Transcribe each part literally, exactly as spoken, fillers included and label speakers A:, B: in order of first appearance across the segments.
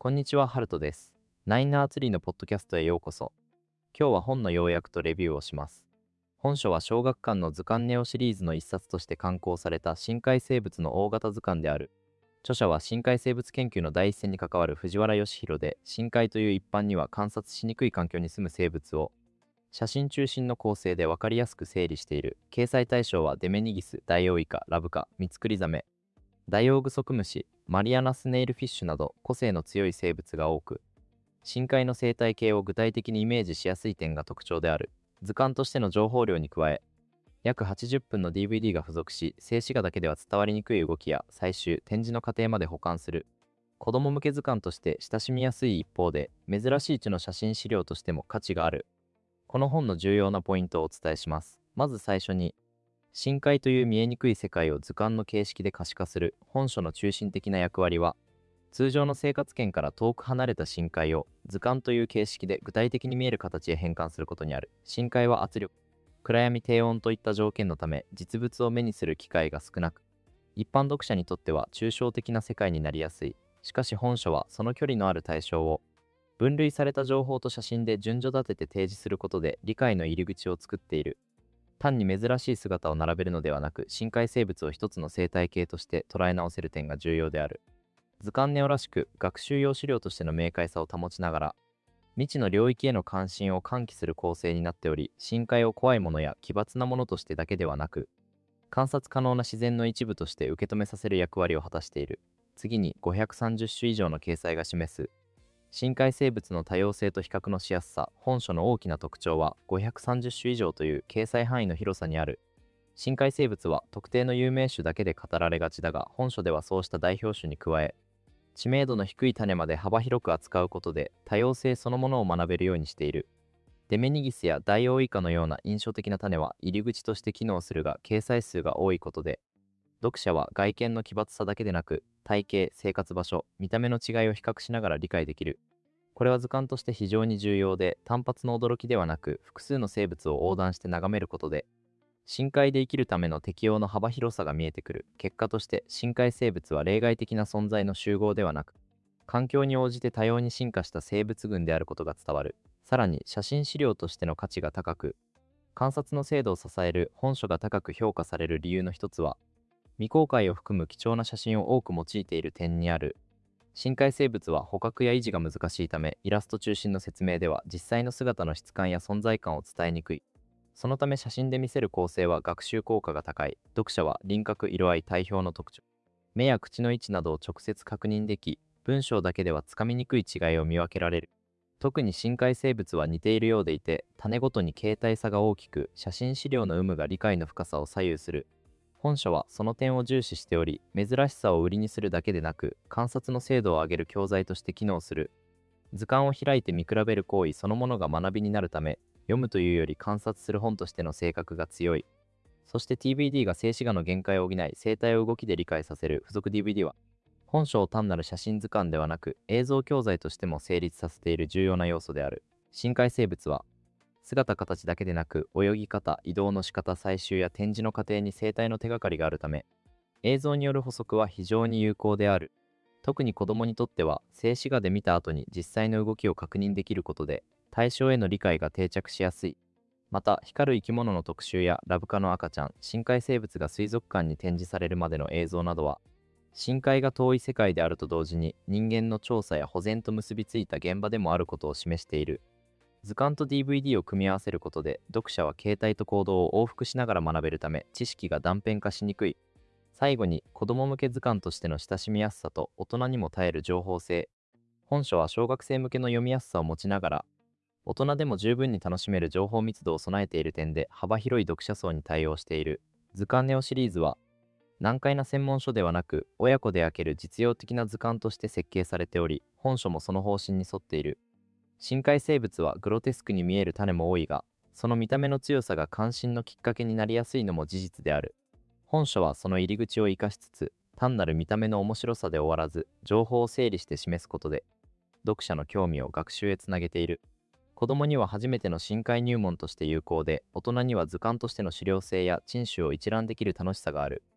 A: こんにちは、ハルトです。ナインナーツリーのポッドキャストへようこそ。今日は本の要約とレビューをします。本書は小学館の図鑑ネオシリーズの一冊として刊行された深海生物の大型図鑑である。著者は深海生物研究の第一線に関わる藤原義弘で、深海という一般には観察しにくい環境に住む生物を写真中心の構成で分かりやすく整理している。掲載対象はデメニギス、ダイオウイカ、ラブカ、ミツクリザメ、ダイオウグソクムシ、マリアナスネイルフィッシュなど個性の強い生物が多く、深海の生態系を具体的にイメージしやすい点が特徴である。図鑑としての情報量に加え、約はちじゅっぷんの ディーブイディー が付属し、静止画だけでは伝わりにくい動きや採集、展示の過程まで保管する。子供向け図鑑として親しみやすい一方で、珍しい地の写真資料としても価値がある。この本の重要なポイントをお伝えします。まず最初に、深海という見えにくい世界を図鑑の形式で可視化する。本書の中心的な役割は、通常の生活圏から遠く離れた深海を図鑑という形式で具体的に見える形へ変換することにある。深海は圧力、暗闇、低温といった条件のため、実物を目にする機会が少なく、一般読者にとっては抽象的な世界になりやすい。しかし本書はその距離のある対象を分類された情報と写真で順序立てて提示することで理解の入り口を作っている。単に珍しい姿を並べるのではなく、深海生物を一つの生態系として捉え直せる点が重要である。図鑑ネオらしく学習用資料としての明快さを保ちながら、未知の領域への関心を喚起する構成になっており、深海を怖いものや奇抜なものとしてだけではなく、観察可能な自然の一部として受け止めさせる役割を果たしている。次にごひゃくさんじゅっしゅ以上の掲載が示す深海生物の多様性と比較のしやすさ。本書の大きな特徴はごひゃくさんじゅっしゅ以上という掲載範囲の広さにある。深海生物は特定の有名種だけで語られがちだが、本書ではそうした代表種に加え、知名度の低い種まで幅広く扱うことで多様性そのものを学べるようにしている。デメニギスやダイオウイカのような印象的な種は入り口として機能するが、掲載数が多いことで、読者は外見の奇抜さだけでなく、体型、生活場所、見た目の違いを比較しながら理解できる。これは図鑑として非常に重要で、単発の驚きではなく、複数の生物を横断して眺めることで、深海で生きるための適応の幅広さが見えてくる。結果として、深海生物は例外的な存在の集合ではなく、環境に応じて多様に進化した生物群であることが伝わる。さらに、写真資料としての価値が高く、観察の精度を支える。本書が高く評価される理由の一つは、未公開を含む貴重な写真を多く用いている点にある。深海生物は捕獲や維持が難しいため、イラスト中心の説明では実際の姿の質感や存在感を伝えにくい。そのため写真で見せる構成は学習効果が高い。読者は輪郭、色合い、体表の特徴、目や口の位置などを直接確認でき、文章だけではつかみにくい違いを見分けられる。特に深海生物は似ているようでいて、種ごとに形態差が大きく、写真資料の有無が理解の深さを左右する。本書はその点を重視しており、珍しさを売りにするだけでなく、観察の精度を上げる教材として機能する。図鑑を開いて見比べる行為そのものが学びになるため、読むというより観察する本としての性格が強い。そして ティーブイディー が静止画の限界を補い、生態を動きで理解させる付属 ディーブイディー は、本書を単なる写真図鑑ではなく、映像教材としても成立させている重要な要素である。深海生物は、姿形だけでなく、泳ぎ方、移動の仕方、採集や展示の過程に生態の手がかりがあるため、映像による補足は非常に有効である。特に子供にとっては、静止画で見た後に実際の動きを確認できることで、対象への理解が定着しやすい。また、光る生き物の特集やラブカの赤ちゃん、深海生物が水族館に展示されるまでの映像などは、深海が遠い世界であると同時に、人間の調査や保全と結びついた現場でもあることを示している。図鑑と ディーブイディー を組み合わせることで、読者は形態と行動を往復しながら学べるため、知識が断片化しにくい。最後に、子供向け図鑑としての親しみやすさと大人にも耐える情報性。本書は小学生向けの読みやすさを持ちながら、大人でも十分に楽しめる情報密度を備えている点で幅広い読者層に対応している。図鑑ネオシリーズは、難解な専門書ではなく、親子で開ける実用的な図鑑として設計されており、本書もその方針に沿っている。深海生物はグロテスクに見える種も多いが、その見た目の強さが関心のきっかけになりやすいのも事実である。本書はその入り口を生かしつつ、単なる見た目の面白さで終わらず、情報を整理して示すことで、読者の興味を学習へつなげている。子供には初めての深海入門として有効で、大人には図鑑としての資料性や珍種を一覧できる楽しさがある。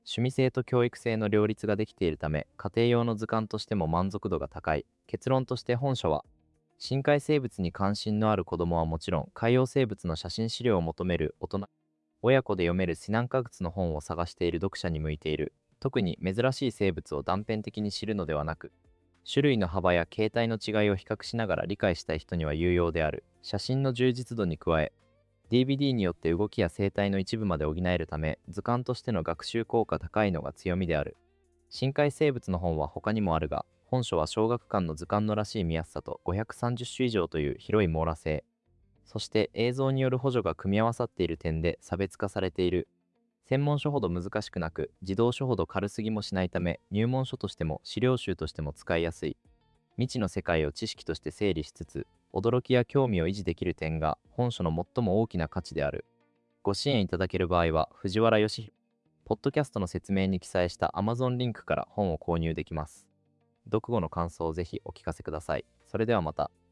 A: 趣味性と教育性の両立ができているため、家庭用の図鑑としても満足度が高い。結論として本書は、深海生物に関心のある子供はもちろん、海洋生物の写真資料を求める大人、親子で読めるシナン化物の本を探している読者に向いている。特に珍しい生物を断片的に知るのではなく、種類の幅や形態の違いを比較しながら理解したい人には有用である。写真の充実度に加え、ディーブイディー によって動きや生態の一部まで補えるため、図鑑としての学習効果高いのが強みである。深海生物の本は他にもあるが、本書は小学館の図鑑のらしい見やすさとごひゃくさんじゅっ種以上という広い網羅性、そして映像による補助が組み合わさっている点で差別化されている。専門書ほど難しくなく、児童書ほど軽すぎもしないため、入門書としても資料集としても使いやすい。未知の世界を知識として整理しつつ、驚きや興味を維持できる点が本書の最も大きな価値である。ご支援いただける場合は、藤原義弘、ポッドキャストの説明に記載した Amazon リンクから本を購入できます。読後の感想をぜひお聞かせください。それではまた。